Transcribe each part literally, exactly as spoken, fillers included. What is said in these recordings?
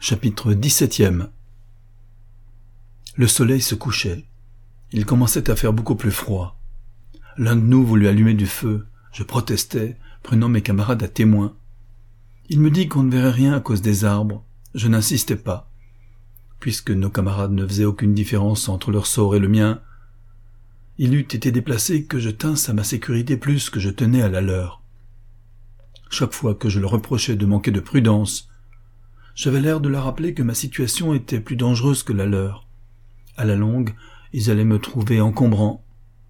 Chapitre dix-septième. Le soleil se couchait. Il commençait à faire beaucoup plus froid. L'un de nous voulut allumer du feu. Je protestai, prenant mes camarades à témoin. Il me dit qu'on ne verrait rien à cause des arbres. Je n'insistais pas. Puisque nos camarades ne faisaient aucune différence entre leur sort et le mien, il eût été déplacé que je tinsse à ma sécurité plus que je tenais à la leur. Chaque fois que je leur reprochais de manquer de prudence, j'avais l'air de leur rappeler que ma situation était plus dangereuse que la leur. À la longue, ils allaient me trouver encombrant.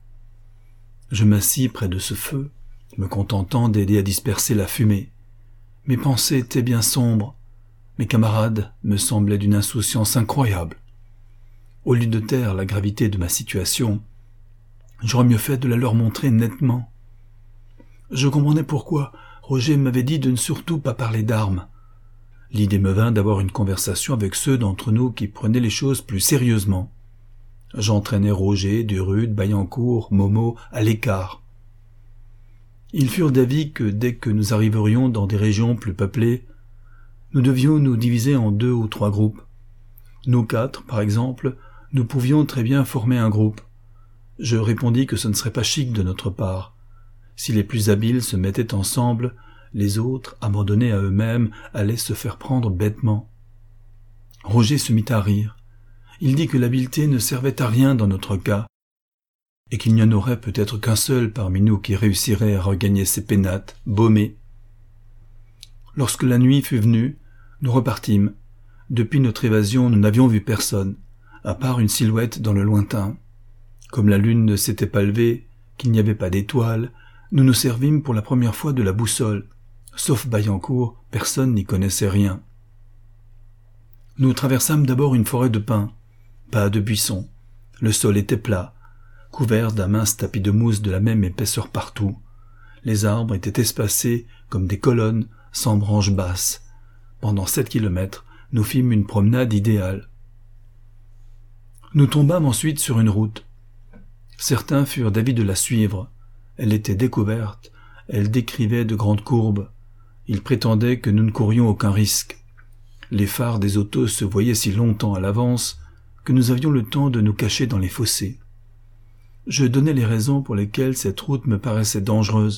Je m'assis près de ce feu, me contentant d'aider à disperser la fumée. Mes pensées étaient bien sombres. Mes camarades me semblaient d'une insouciance incroyable. Au lieu de taire la gravité de ma situation, j'aurais mieux fait de la leur montrer nettement. Je comprenais pourquoi Roger m'avait dit de ne surtout pas parler d'armes. L'idée me vint d'avoir une conversation avec ceux d'entre nous qui prenaient les choses plus sérieusement. J'entraînai Roger, Durude, Baillancourt, Momo à l'écart. Ils furent d'avis que dès que nous arriverions dans des régions plus peuplées, nous devions nous diviser en deux ou trois groupes. Nous quatre, par exemple, nous pouvions très bien former un groupe. Je répondis que ce ne serait pas chic de notre part. Si les plus habiles se mettaient ensemble, les autres, abandonnés à eux-mêmes, allaient se faire prendre bêtement. Roger se mit à rire. Il dit que l'habileté ne servait à rien dans notre cas, et qu'il n'y en aurait peut-être qu'un seul parmi nous qui réussirait à regagner ses pénates, baumées. Lorsque la nuit fut venue, nous repartîmes. Depuis notre évasion, nous n'avions vu personne, à part une silhouette dans le lointain. Comme la lune ne s'était pas levée, qu'il n'y avait pas d'étoiles, nous nous servimes pour la première fois de la boussole. Sauf Baillancourt, personne n'y connaissait rien. Nous traversâmes d'abord une forêt de pins, pas de buissons. Le sol était plat, couvert d'un mince tapis de mousse de la même épaisseur partout. Les arbres étaient espacés comme des colonnes, sans branches basses. Pendant sept kilomètres, nous fîmes une promenade idéale. Nous tombâmes ensuite sur une route. Certains furent d'avis de la suivre. Elle était découverte, elle décrivait de grandes courbes. Ils prétendaient que nous ne courions aucun risque. Les phares des autos se voyaient si longtemps à l'avance que nous avions le temps de nous cacher dans les fossés. Je donnais les raisons pour lesquelles cette route me paraissait dangereuse.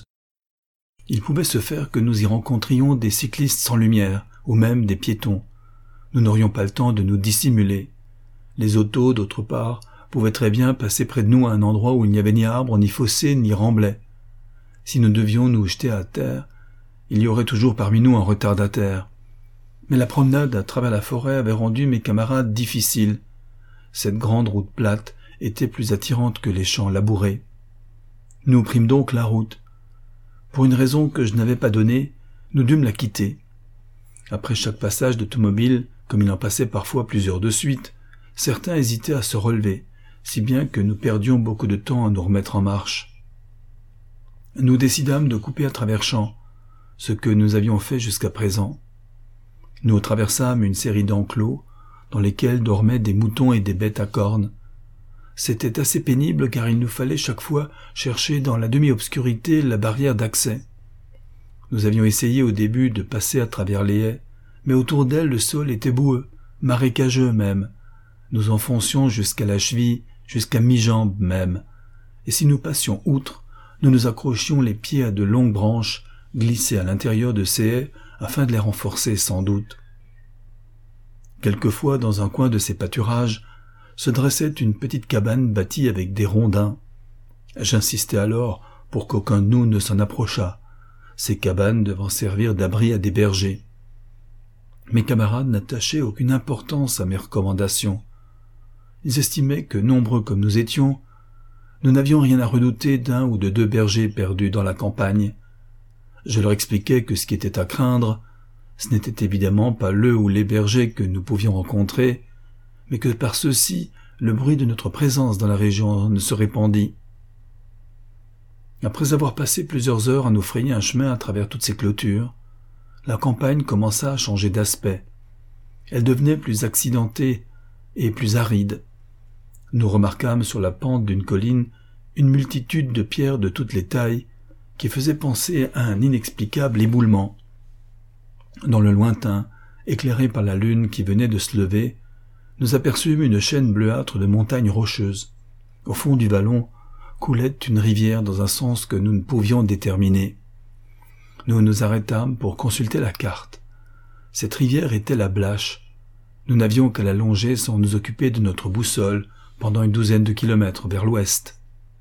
Il pouvait se faire que nous y rencontrions des cyclistes sans lumière, ou même des piétons. Nous n'aurions pas le temps de nous dissimuler. Les autos, d'autre part, pouvaient très bien passer près de nous à un endroit où il n'y avait ni arbre, ni fossé, ni remblai. Si nous devions nous jeter à terre, il y aurait toujours parmi nous un retardataire. Mais la promenade à travers la forêt avait rendu mes camarades difficiles. Cette grande route plate était plus attirante que les champs labourés. Nous prîmes donc la route. Pour une raison que je n'avais pas donnée, nous dûmes la quitter. Après chaque passage d'automobile, comme il en passait parfois plusieurs de suite, certains hésitaient à se relever, si bien que nous perdions beaucoup de temps à nous remettre en marche. Nous décidâmes de couper à travers champs, ce que nous avions fait jusqu'à présent. Nous traversâmes une série d'enclos, dans lesquels dormaient des moutons et des bêtes à cornes. C'était assez pénible car il nous fallait chaque fois chercher dans la demi-obscurité la barrière d'accès. Nous avions essayé au début de passer à travers les haies, mais autour d'elles le sol était boueux, marécageux même. Nous enfoncions jusqu'à la cheville, jusqu'à mi-jambe même, et si nous passions outre, nous nous accrochions les pieds à de longues branches, glissées à l'intérieur de ces haies afin de les renforcer sans doute. Quelquefois, dans un coin de ces pâturages, se dressait une petite cabane bâtie avec des rondins. J'insistais alors pour qu'aucun de nous ne s'en approchât, ces cabanes devant servir d'abri à des bergers. Mes camarades n'attachaient aucune importance à mes recommandations. Ils estimaient que, nombreux comme nous étions, nous n'avions rien à redouter d'un ou de deux bergers perdus dans la campagne. Je leur expliquais que ce qui était à craindre, ce n'était évidemment pas le ou les bergers que nous pouvions rencontrer, mais que par ceux-ci, le bruit de notre présence dans la région ne se répandit. Après avoir passé plusieurs heures à nous frayer un chemin à travers toutes ces clôtures, la campagne commença à changer d'aspect. Elle devenait plus accidentée et plus aride. Nous remarquâmes sur la pente d'une colline une multitude de pierres de toutes les tailles qui faisaient penser à un inexplicable éboulement. Dans le lointain, éclairés par la lune qui venait de se lever, nous aperçûmes une chaîne bleuâtre de montagnes rocheuses. Au fond du vallon coulait une rivière dans un sens que nous ne pouvions déterminer. Nous nous arrêtâmes pour consulter la carte. Cette rivière était la Blache. Nous n'avions qu'à la longer sans nous occuper de notre boussole pendant une douzaine de kilomètres vers l'ouest.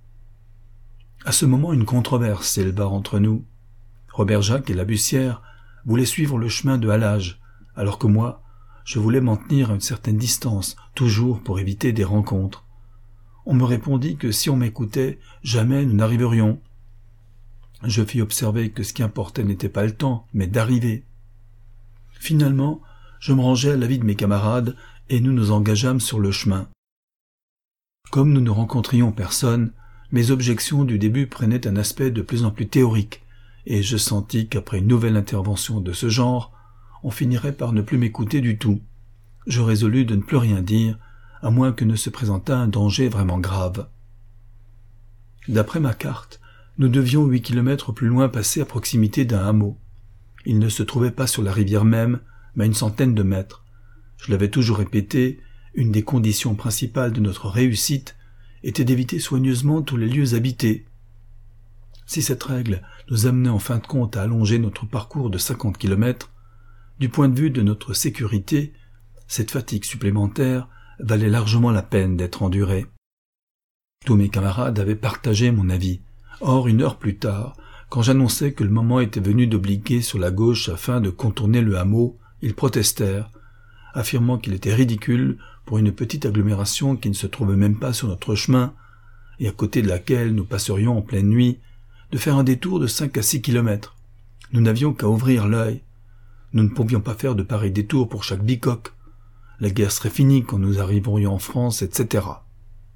À ce moment, une controverse s'éleva entre nous. Robert Jacques et la Bussière voulaient suivre le chemin de halage, alors que moi, je voulais m'en tenir à une certaine distance, toujours pour éviter des rencontres. On me répondit que si on m'écoutait, jamais nous n'arriverions. Je fis observer que ce qui importait n'était pas le temps, mais d'arriver. Finalement, je me rangeai à l'avis de mes camarades et nous nous engageâmes sur le chemin. Comme nous ne rencontrions personne, mes objections du début prenaient un aspect de plus en plus théorique, et je sentis qu'après une nouvelle intervention de ce genre, on finirait par ne plus m'écouter du tout. Je résolus de ne plus rien dire, à moins que ne se présentât un danger vraiment grave. D'après ma carte, nous devions huit kilomètres plus loin passer à proximité d'un hameau. Il ne se trouvait pas sur la rivière même, mais à une centaine de mètres. Je l'avais toujours répété, une des conditions principales de notre réussite était d'éviter soigneusement tous les lieux habités. Si cette règle nous amenait en fin de compte à allonger notre parcours de cinquante kilomètres, du point de vue de notre sécurité, cette fatigue supplémentaire valait largement la peine d'être endurée. Tous mes camarades avaient partagé mon avis. Or, une heure plus tard, quand j'annonçais que le moment était venu d'obliquer sur la gauche afin de contourner le hameau, ils protestèrent, affirmant qu'il était ridicule pour une petite agglomération qui ne se trouvait même pas sur notre chemin, et à côté de laquelle nous passerions en pleine nuit, de faire un détour de cinq à six kilomètres. Nous n'avions qu'à ouvrir l'œil. Nous ne pouvions pas faire de pareils détours pour chaque bicoque. La guerre serait finie quand nous arriverions en France, et cetera.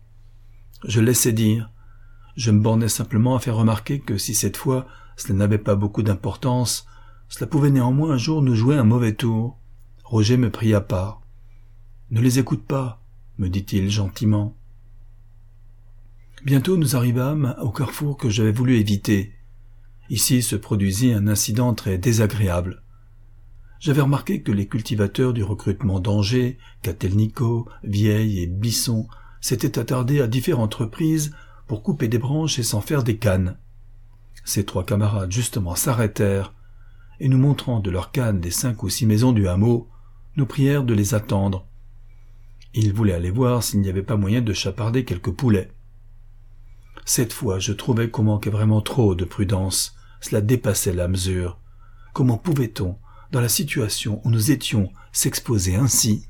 Je laissais dire. Je me bornais simplement à faire remarquer que si cette fois cela n'avait pas beaucoup d'importance, cela pouvait néanmoins un jour nous jouer un mauvais tour. Roger me prit à part. « Ne les écoute pas, » me dit-il gentiment. Bientôt nous arrivâmes au carrefour que j'avais voulu éviter. Ici se produisit un incident très désagréable. J'avais remarqué que les cultivateurs du recrutement d'Angers, Catelnico, Vieille et Bisson s'étaient attardés à différentes reprises pour couper des branches et s'en faire des cannes. Ces trois camarades justement s'arrêtèrent, et nous montrant de leurs cannes les cinq ou six maisons du hameau, nous prièrent de les attendre. Ils voulaient aller voir s'il n'y avait pas moyen de chaparder quelques poulets. Cette fois, je trouvais qu'on manquait vraiment trop de prudence. Cela dépassait la mesure. Comment pouvait-on, dans la situation où nous étions, s'exposer ainsi?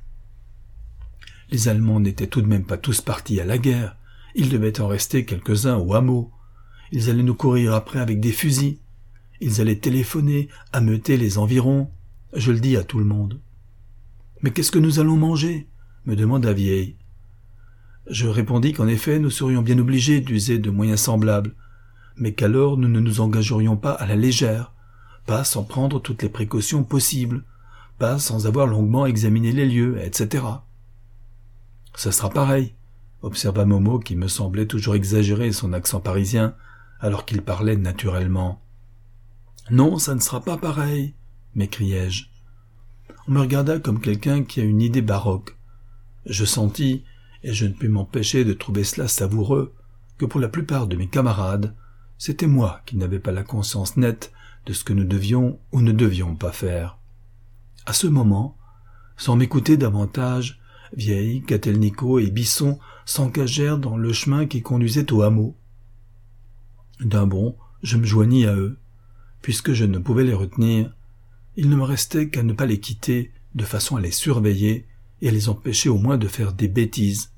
Les Allemands n'étaient tout de même pas tous partis à la guerre. Il devait en rester quelques-uns au hameau. Ils allaient nous courir après avec des fusils. Ils allaient téléphoner, ameuter les environs. Je le dis à tout le monde. « Mais qu'est-ce que nous allons manger ?» me demanda Vieille. Je répondis qu'en effet nous serions bien obligés d'user de moyens semblables, mais qu'alors nous ne nous engagerions pas à la légère, pas sans prendre toutes les précautions possibles, pas sans avoir longuement examiné les lieux, et cetera. « Ça sera pareil, » observa Momo qui me semblait toujours exagérer son accent parisien alors qu'il parlait naturellement. « Non, ça ne sera pas pareil, » m'écriai-je. On me regarda comme quelqu'un qui a une idée baroque. Je sentis, et je ne pus m'empêcher de trouver cela savoureux, que pour la plupart de mes camarades, c'était moi qui n'avais pas la conscience nette de ce que nous devions ou ne devions pas faire. À ce moment, sans m'écouter davantage, Vieille, Catelnico et Bisson s'engagèrent dans le chemin qui conduisait au hameau. D'un bond, je me joignis à eux. Puisque je ne pouvais les retenir, il ne me restait qu'à ne pas les quitter, de façon à les surveiller et à les empêcher au moins de faire des bêtises.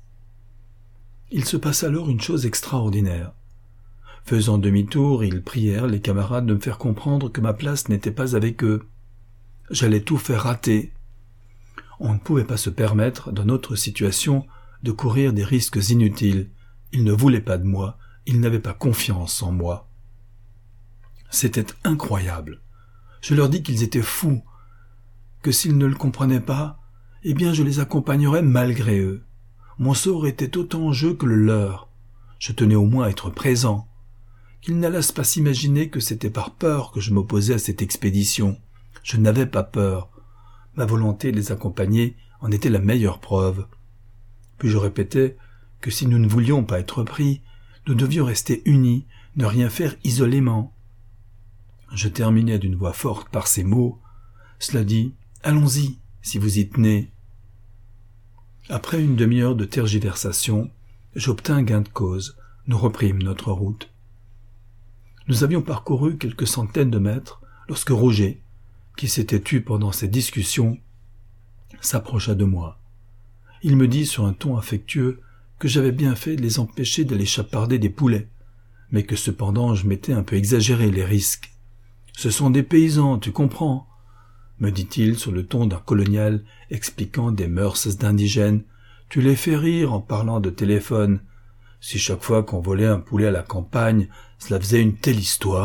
Il se passa alors une chose extraordinaire. Faisant demi-tour, ils prièrent les camarades de me faire comprendre que ma place n'était pas avec eux. J'allais tout faire rater. On ne pouvait pas se permettre, dans notre situation, de courir des risques inutiles. Ils ne voulaient pas de moi, ils n'avaient pas confiance en moi. C'était incroyable. Je leur dis qu'ils étaient fous, que s'ils ne le comprenaient pas, eh bien je les accompagnerais malgré eux. Mon sort était autant en jeu que le leur. Je tenais au moins à être présent. Qu'ils n'allassent pas s'imaginer que c'était par peur que je m'opposais à cette expédition. Je n'avais pas peur. Ma volonté de les accompagner en était la meilleure preuve. Puis je répétais que si nous ne voulions pas être pris, nous devions rester unis, ne rien faire isolément. Je terminais d'une voix forte par ces mots. Cela dit, allons-y, si vous y tenez. Après une demi-heure de tergiversation, j'obtins gain de cause. Nous reprîmes notre route. Nous avions parcouru quelques centaines de mètres lorsque Roger, qui s'était tu pendant ces discussions, s'approcha de moi. Il me dit sur un ton affectueux que j'avais bien fait de les empêcher d'aller chaparder des poulets, mais que cependant je m'étais un peu exagéré les risques. « Ce sont des paysans, tu comprends ?» me dit-il sur le ton d'un colonial expliquant des mœurs d'indigènes. « Tu les fais rire en parlant de téléphone. Si chaque fois qu'on volait un poulet à la campagne, cela faisait une telle histoire. »